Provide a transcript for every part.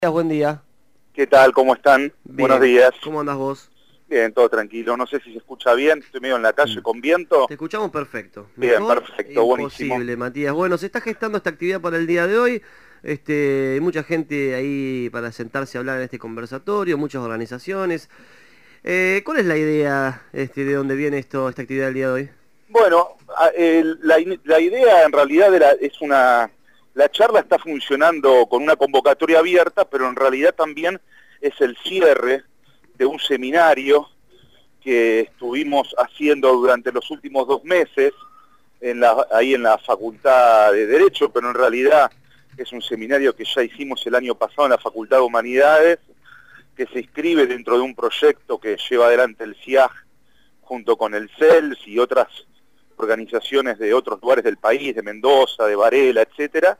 Buen día. ¿Qué tal? ¿Cómo están? Bien. Buenos días. ¿Cómo andás vos? Bien, todo tranquilo. No sé si se escucha bien. Estoy medio en la calle con viento. Te escuchamos perfecto. Bien, Mejor perfecto, buenísimo. imposible, Matías. Bueno, se está gestando esta actividad para el día de hoy. Hay mucha gente ahí para sentarse a hablar en este conversatorio, muchas organizaciones. ¿Cuál es la idea de dónde viene esta actividad del día de hoy? Bueno, la idea en realidad la charla está funcionando con una convocatoria abierta, pero en realidad también es el cierre de un seminario que estuvimos haciendo durante los últimos 2 meses ahí en la Facultad de Derecho, pero en realidad es un seminario que ya hicimos el año pasado en la Facultad de Humanidades, que se inscribe dentro de un proyecto que lleva adelante el CIAG junto con el CELS y otras organizaciones de otros lugares del país, de Mendoza, de Varela, etcétera.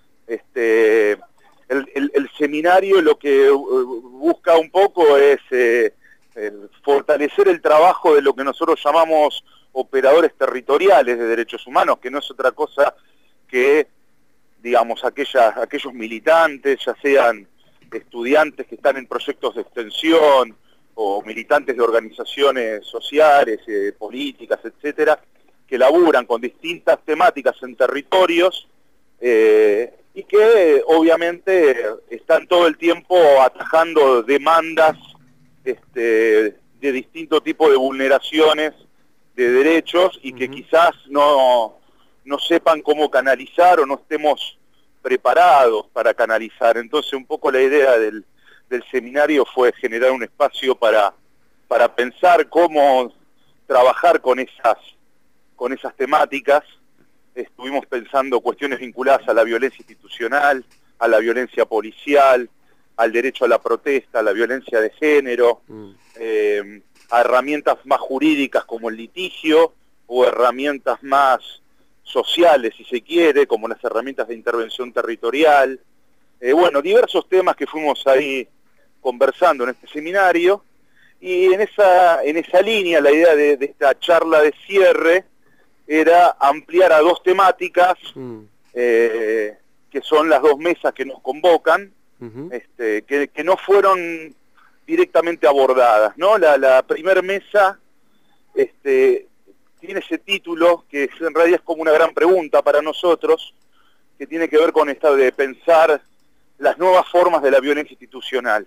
El seminario lo que busca un poco es fortalecer el trabajo de lo que nosotros llamamos operadores territoriales de derechos humanos, que no es otra cosa que, digamos, aquellos militantes, ya sean estudiantes que están en proyectos de extensión o militantes de organizaciones sociales, políticas, etcétera, que laburan con distintas temáticas en territorios y que obviamente están todo el tiempo atajando demandas de distinto tipo de vulneraciones de derechos y que quizás no sepan cómo canalizar o no estemos preparados para canalizar. Entonces un poco la idea del seminario fue generar un espacio para pensar cómo trabajar con esas temáticas. Estuvimos pensando cuestiones vinculadas a la violencia institucional, a la violencia policial, al derecho a la protesta, a la violencia de género, a herramientas más jurídicas como el litigio, o herramientas más sociales, si se quiere, como las herramientas de intervención territorial. Bueno, diversos temas que fuimos ahí conversando en este seminario, y en esa línea la idea de esta charla de cierre era ampliar a 2 temáticas, que son las 2 mesas que nos convocan, que no fueron directamente abordadas, ¿no? La primera mesa tiene ese título que en realidad es como una gran pregunta para nosotros, que tiene que ver con esta de pensar las nuevas formas de la violencia institucional.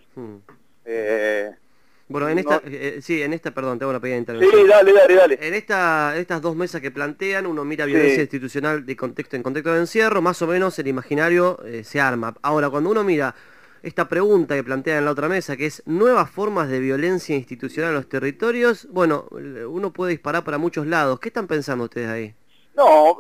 Bueno, perdón, te hago una pequeña intervención. Sí, dale. En estas 2 mesas que plantean, uno mira violencia institucional en contexto de encierro, más o menos el imaginario se arma. Ahora, cuando uno mira esta pregunta que plantea en la otra mesa, que es nuevas formas de violencia institucional en los territorios, bueno, uno puede disparar para muchos lados. ¿Qué están pensando ustedes ahí? No,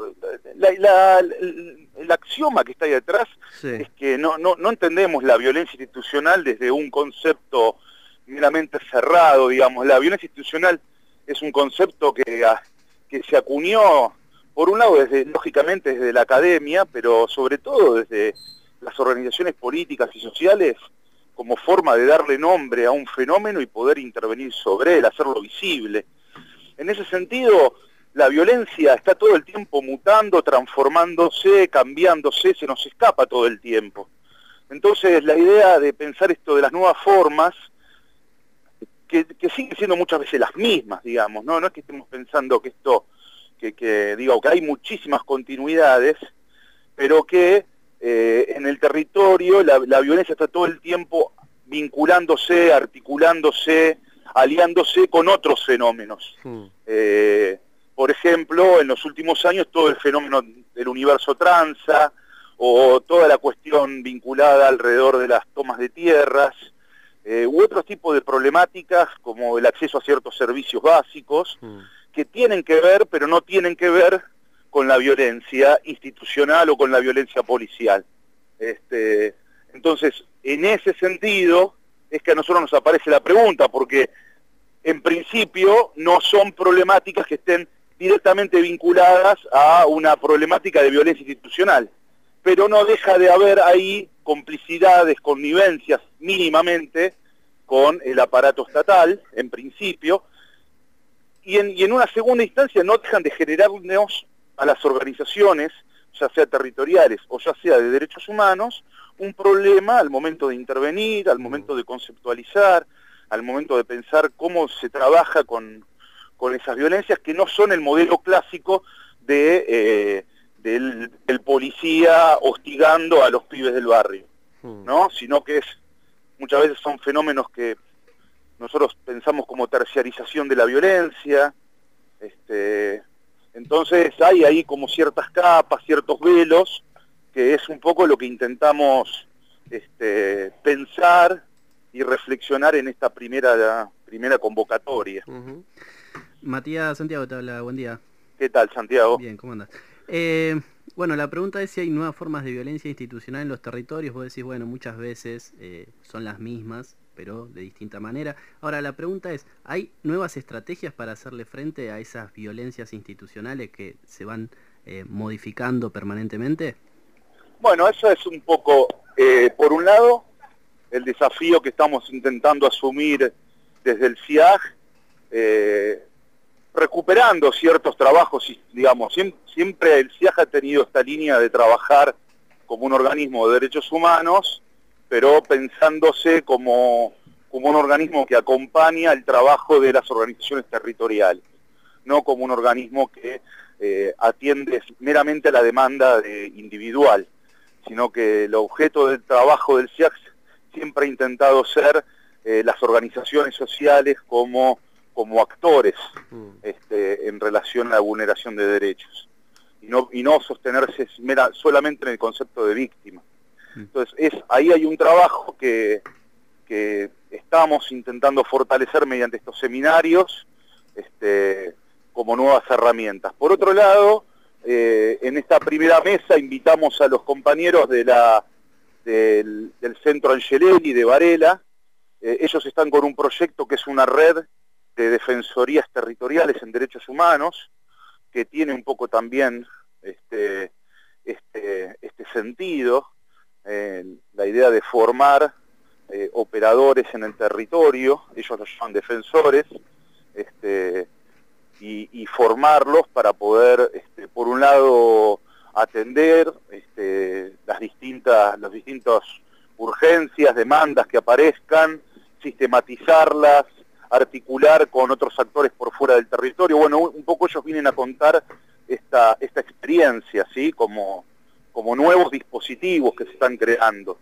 el axioma que está ahí detrás es que no entendemos la violencia institucional desde un concepto meramente cerrado, digamos. La violencia institucional es un concepto que se acuñó, por un lado, lógicamente desde la academia, pero sobre todo desde las organizaciones políticas y sociales, como forma de darle nombre a un fenómeno y poder intervenir sobre él, hacerlo visible. En ese sentido, la violencia está todo el tiempo mutando, transformándose, cambiándose, se nos escapa todo el tiempo. Entonces, la idea de pensar esto de las nuevas formas, que siguen siendo muchas veces las mismas, digamos, no es que estemos pensando que que hay muchísimas continuidades, pero que en el territorio la violencia está todo el tiempo vinculándose, articulándose, aliándose con otros fenómenos. Por ejemplo, en los últimos años todo el fenómeno del universo transa, o toda la cuestión vinculada alrededor de las tomas de tierras, u otros tipos de problemáticas como el acceso a ciertos servicios básicos, que tienen que ver, pero no tienen que ver con la violencia institucional o con la violencia policial. Entonces, en ese sentido, es que a nosotros nos aparece la pregunta, porque en principio no son problemáticas que estén directamente vinculadas a una problemática de violencia institucional, pero no deja de haber ahí complicidades, connivencias mínimamente con el aparato estatal, en principio, y en una segunda instancia no dejan de generarnos a las organizaciones ya sea territoriales o ya sea de derechos humanos, un problema al momento de intervenir, al momento de conceptualizar, al momento de pensar cómo se trabaja con esas violencias que no son el modelo clásico del policía hostigando a los pibes del barrio, ¿no? Sino que muchas veces son fenómenos que nosotros pensamos como terciarización de la violencia. Entonces hay ahí como ciertas capas, ciertos velos, que es un poco lo que intentamos pensar y reflexionar en esta primera convocatoria. Matías, Santiago te habla, buen día. ¿Qué tal, Santiago? Bien, ¿cómo andas? Bueno, la pregunta es si hay nuevas formas de violencia institucional en los territorios. Vos decís, bueno, muchas veces son las mismas, pero de distinta manera. Ahora, la pregunta es, ¿hay nuevas estrategias para hacerle frente a esas violencias institucionales que se van modificando permanentemente? Bueno, eso es un poco, por un lado, el desafío que estamos intentando asumir desde el CIAG, recuperando ciertos trabajos, digamos, siempre el CIAG ha tenido esta línea de trabajar como un organismo de derechos humanos, pero pensándose como un organismo que acompaña el trabajo de las organizaciones territoriales, no como un organismo que atiende meramente a la demanda individual, sino que el objeto del trabajo del CIAG siempre ha intentado ser las organizaciones sociales como actores en relación a la vulneración de derechos, y no sostenerse solamente en el concepto de víctima. Entonces ahí hay un trabajo que estamos intentando fortalecer mediante estos seminarios como nuevas herramientas. Por otro lado, en esta primera mesa invitamos a los compañeros del Centro Angelelli de Varela. Ellos están con un proyecto que es una red de defensorías territoriales en derechos humanos, que tiene un poco también este sentido, la idea de formar operadores en el territorio. Ellos los llaman defensores, y formarlos para poder, por un lado, atender las distintas urgencias, demandas que aparezcan, sistematizarlas, articular con otros actores por fuera del territorio. Bueno, un poco ellos vienen a contar esta experiencia, ¿sí? Como nuevos dispositivos que se están creando.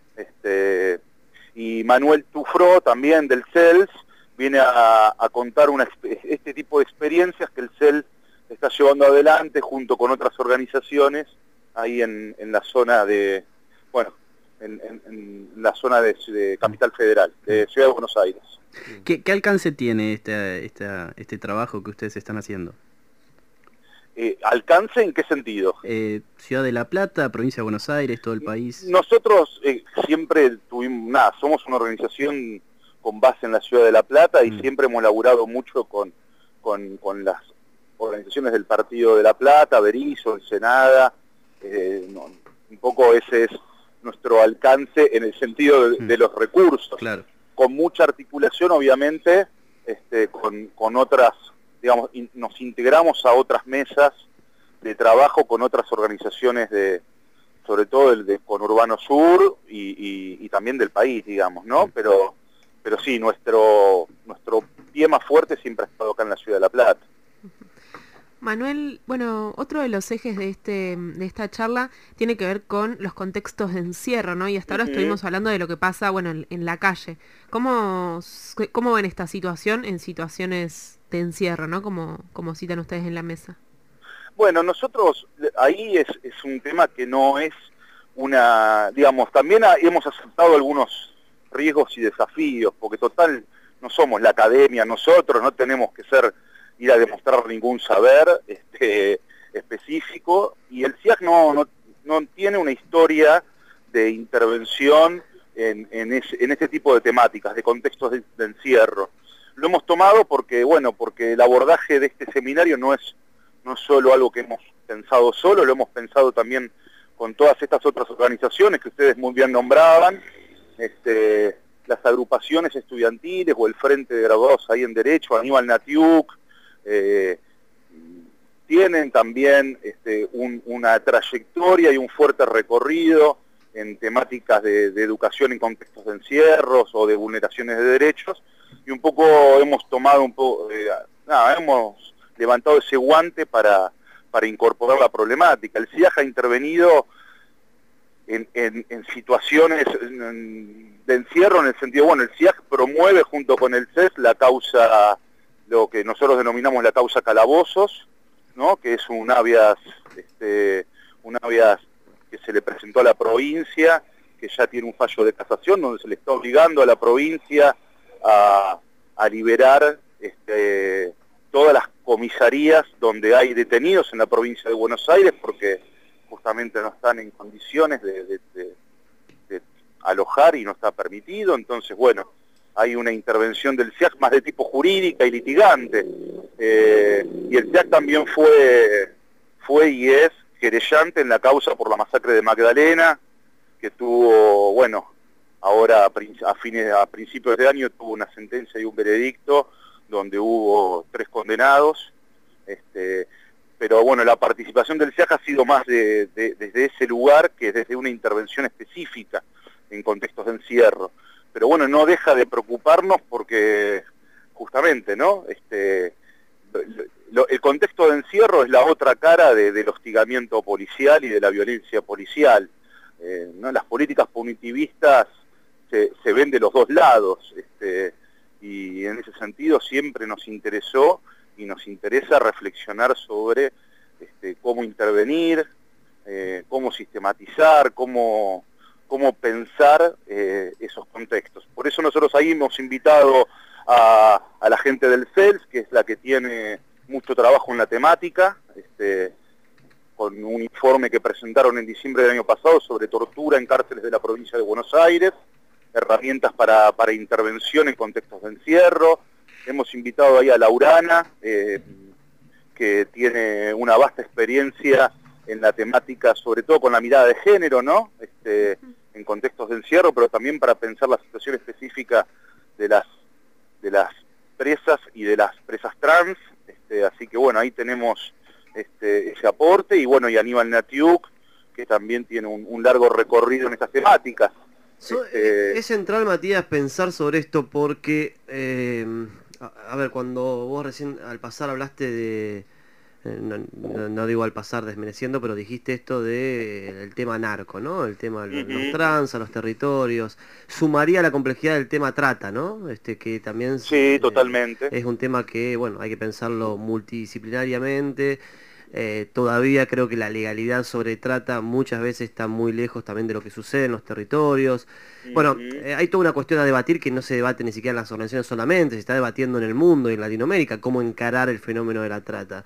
Y Manuel Tufró, también del CELS, viene a contar este tipo de experiencias que el CELS está llevando adelante junto con otras organizaciones ahí en la zona de, bueno, en la zona de Capital Federal, de Ciudad de Buenos Aires. ¿Qué alcance tiene este trabajo que ustedes están haciendo? ¿Alcance en qué sentido? Ciudad de La Plata, provincia de Buenos Aires, todo el país. Nosotros siempre somos una organización con base en la Ciudad de La Plata y siempre hemos laburado mucho con las organizaciones del Partido de La Plata, Berizo, Ensenada. Un poco ese es nuestro alcance en el sentido de los recursos. Claro. Con mucha articulación, obviamente, con otras, digamos, nos integramos a otras mesas de trabajo con otras organizaciones sobre todo el Conurbano Sur y también del país, digamos, ¿no? Pero sí, nuestro pie más fuerte siempre ha estado acá en la Ciudad de La Plata. Manuel, bueno, otro de los ejes de esta charla tiene que ver con los contextos de encierro, ¿no? Y hasta ahora estuvimos hablando de lo que pasa, bueno, en la calle. ¿Cómo ven esta situación en situaciones de encierro, ¿no? Como citan ustedes en la mesa. Bueno, nosotros, ahí es un tema que no es digamos, también hemos aceptado algunos riesgos y desafíos, porque total, no somos la academia, nosotros no tenemos que ir a demostrar ningún saber específico, y el CIAG no tiene una historia de intervención en este tipo de temáticas, de contextos de encierro. Lo hemos tomado porque el abordaje de este seminario no es solo algo que hemos pensado solo, lo hemos pensado también con todas estas otras organizaciones que ustedes muy bien nombraban, las agrupaciones estudiantiles o el Frente de Graduados ahí en Derecho, Aníbal Natiuk, tienen también una trayectoria y un fuerte recorrido en temáticas de educación en contextos de encierros o de vulneraciones de derechos, y un poco hemos tomado hemos levantado ese guante para incorporar la problemática. El CIAJ ha intervenido en situaciones de encierro, en el sentido, bueno, el CIAJ promueve junto con el CES la causa, lo que nosotros denominamos la causa calabozos, ¿no? Que es un habeas que se le presentó a la provincia, que ya tiene un fallo de casación, donde se le está obligando a la provincia a liberar todas las comisarías donde hay detenidos en la provincia de Buenos Aires, porque justamente no están en condiciones de alojar y no está permitido. Entonces, bueno, hay una intervención del CIAJ más de tipo jurídica y litigante, y el CIAJ también fue y es querellante en la causa por la masacre de Magdalena, que tuvo, bueno, ahora a principios de año tuvo una sentencia y un veredicto donde hubo 3 condenados, pero bueno, la participación del CIAJ ha sido más desde ese lugar que desde una intervención específica en contextos de encierro. Pero bueno, no deja de preocuparnos porque justamente, ¿no? El contexto de encierro es la otra cara del hostigamiento policial y de la violencia policial, ¿no? Las políticas punitivistas se ven de los dos lados, y en ese sentido siempre nos interesó y nos interesa reflexionar sobre cómo intervenir, cómo sistematizar, cómo pensar esos contextos. Por eso nosotros ahí hemos invitado a la gente del CELS, que es la que tiene mucho trabajo en la temática, con un informe que presentaron en diciembre del año pasado sobre tortura en cárceles de la provincia de Buenos Aires, herramientas para intervención en contextos de encierro. Hemos invitado ahí a Laurana, que tiene una vasta experiencia en la temática, sobre todo con la mirada de género, ¿no? En contextos de encierro, pero también para pensar la situación específica de las presas y de las presas trans. Así que bueno, ahí tenemos ese aporte, y bueno, y Aníbal Natiuk, que también tiene un largo recorrido en estas temáticas. Es central, Matías, pensar sobre esto porque, a ver, cuando vos recién al pasar hablaste de, no digo al pasar desmereciendo, pero dijiste esto del tema narco, ¿no? El tema de los trans, a los territorios. Sumaría la complejidad del tema trata, ¿no? Que también sí, totalmente. Es un tema que, bueno, hay que pensarlo multidisciplinariamente. Todavía creo que la legalidad sobre trata muchas veces está muy lejos también de lo que sucede en los territorios. Bueno, hay toda una cuestión a debatir que no se debate ni siquiera en las organizaciones solamente, se está debatiendo en el mundo y en Latinoamérica cómo encarar el fenómeno de la trata.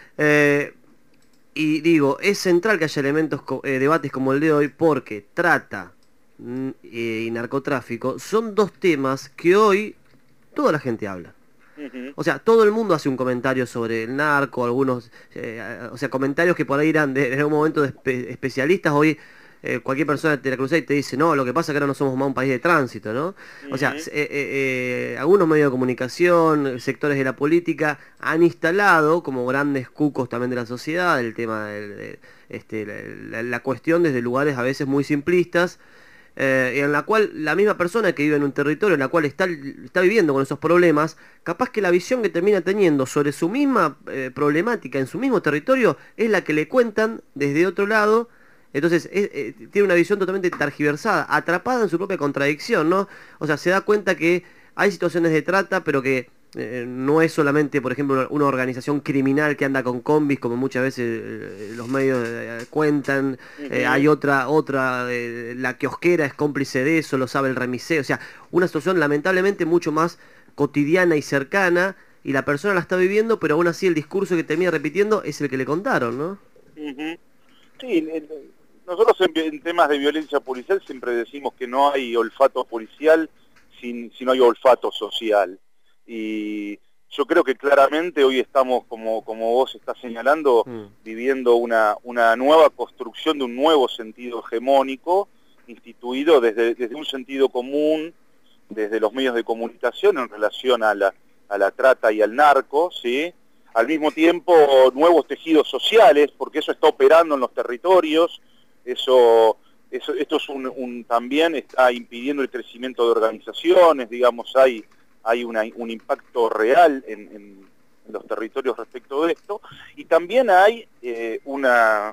Y digo, es central que haya debates como el de hoy, porque trata y narcotráfico son dos temas que hoy toda la gente habla. O sea, todo el mundo hace un comentario sobre el narco, algunos, o sea, comentarios que por ahí eran en algún momento de especialistas. Hoy cualquier persona te la cruza y te dice, no, lo que pasa es que ahora no somos más un país de tránsito, ¿no? O sea, algunos medios de comunicación, sectores de la política han instalado como grandes cucos también de la sociedad el tema de la cuestión desde lugares a veces muy simplistas, en la cual la misma persona que vive en un territorio en la cual está viviendo con esos problemas, capaz que la visión que termina teniendo sobre su misma problemática en su mismo territorio es la que le cuentan desde otro lado. Entonces tiene una visión totalmente tergiversada, atrapada en su propia contradicción, ¿no? O sea, se da cuenta que hay situaciones de trata, pero que no es solamente, por ejemplo, una organización criminal que anda con combis, como muchas veces los medios cuentan. Hay otra la kiosquera es cómplice de eso, lo sabe el remisero. O sea, una situación lamentablemente mucho más cotidiana y cercana, y la persona la está viviendo, pero aún así el discurso que termina repitiendo es el que le contaron, ¿no? Sí, nosotros en temas de violencia policial siempre decimos que no hay olfato policial si no hay olfato social. Y yo creo que claramente hoy estamos, como vos estás señalando, viviendo una nueva construcción de un nuevo sentido hegemónico, instituido desde un sentido común, desde los medios de comunicación en relación a la trata y al narco, ¿sí? al mismo tiempo nuevos tejidos sociales, porque eso está operando en los territorios, esto es también está impidiendo el crecimiento de organizaciones, digamos, hay un impacto real en los territorios respecto de esto, y también hay una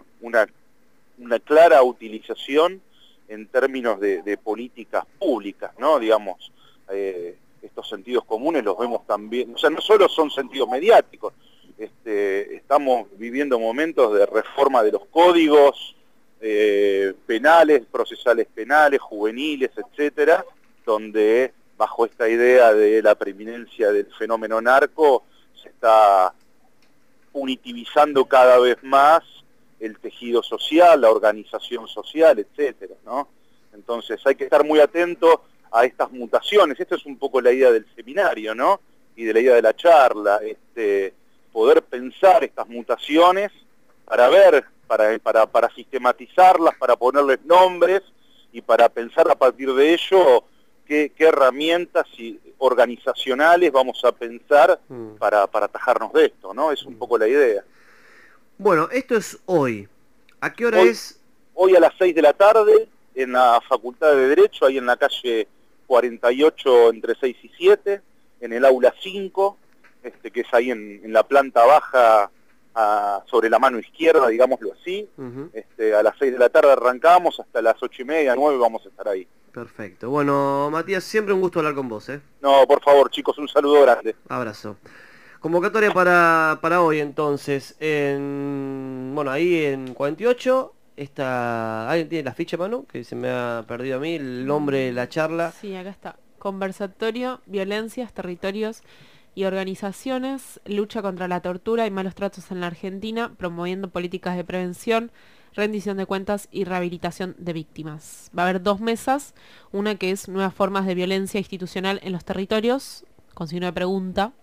clara utilización en términos de políticas públicas, ¿no? Digamos, estos sentidos comunes los vemos también, o sea, no solo son sentidos mediáticos, estamos viviendo momentos de reforma de los códigos penales, procesales penales, juveniles, etcétera, donde bajo esta idea de la preeminencia del fenómeno narco se está punitivizando cada vez más el tejido social, la organización social, etcétera, ¿no? Entonces hay que estar muy atento a estas mutaciones. Esta es un poco la idea del seminario, ¿no? Y de la idea de la charla, poder pensar estas mutaciones para ver, para sistematizarlas, para ponerles nombres y para pensar a partir de ello qué herramientas organizacionales vamos a pensar para atajarnos de esto, ¿no? Es un poco la idea. Bueno, esto es hoy. ¿A qué hora es? Hoy a las 6 de la tarde, en la Facultad de Derecho, ahí en la calle 48 entre 6 y 7, en el aula 5, que es ahí en la planta baja, sobre la mano izquierda, digámoslo así. A las 6 de la tarde arrancamos, hasta las 8:30, 9 vamos a estar ahí. Perfecto. Bueno, Matías, siempre un gusto hablar con vos, ¿eh? No, por favor, chicos, un saludo grande. Abrazo. Convocatoria para hoy, entonces, bueno, ahí en 48, ¿alguien tiene la ficha, Manu? Que se me ha perdido a mí, el nombre de la charla. Sí, acá está. Conversatorio, violencias, territorios y organizaciones, lucha contra la tortura y malos tratos en la Argentina, promoviendo políticas de prevención, rendición de cuentas y rehabilitación de víctimas. Va a haber 2 mesas, una que es nuevas formas de violencia institucional en los territorios, con signo de pregunta,